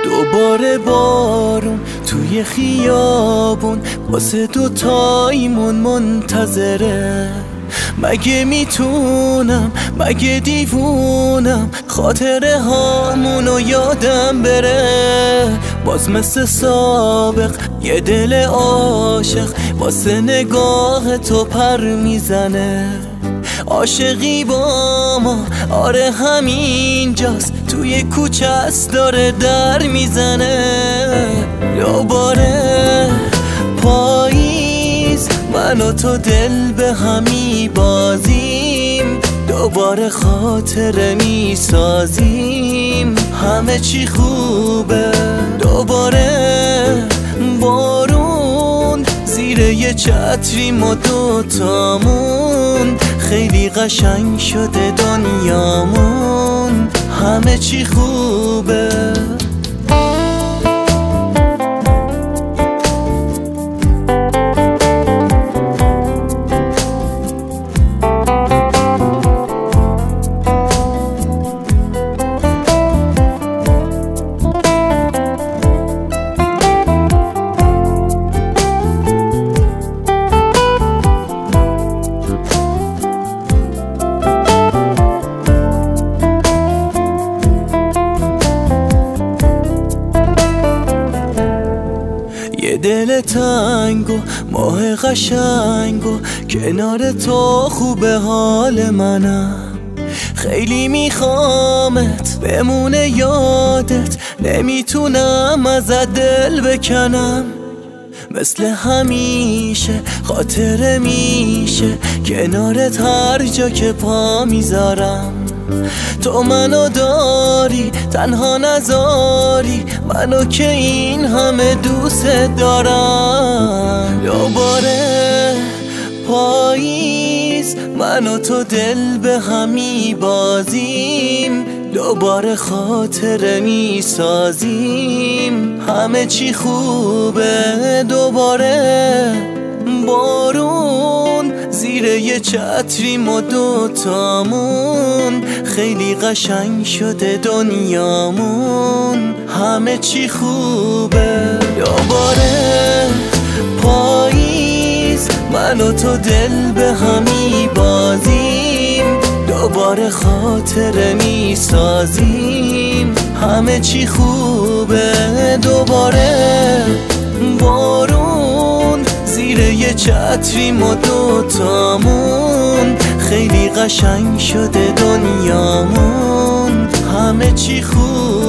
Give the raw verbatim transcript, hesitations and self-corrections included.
دوباره بارون توی خیابون واسه دوتاییمون منتظره. مگه میتونم، مگه دیوونم خاطره هامونو یادم بره؟ باز مثل سابق یه دل عاشق واسه نگاه تو پر میزنه. عاشقی با ما آره همینجاست، توی کوچه است داره در میزنه. دوباره پاییز من و تو دل به همی بازیم، دوباره خاطره میسازیم، همه چی خوبه. دوباره بارون زیر یه چتریم و دوتامون، خیلی قشنگ شده دنیامون، همه چی خوبه. یه دل تنگ و ماه قشنگ و کنار تو خوبه حال منم. خیلی میخوامت بمونه یادت، نمیتونم ازت دل بکنم. مثل همیشه خاطره میشه کنارت هر جا که پا میذارم. تو منو داری تنها نذاری منو که این همه دوست دارم. دوباره پاییز من و تو دل به همی بازیم، دوباره خاطره میسازیم، همه چی خوبه. دوباره بارون زیر یه چتریم و دوتامون، خیلی قشنگ شده دنیامون، همه چی خوبه. دوباره پاییز من و تو دل به همی بازیم، دوباره خاطره میسازیم، همه چی خوبه. دوباره بارون زیر یه چتریم و دوتامون، خیلی قشنگ شده دنیامون، همه چی خوبه.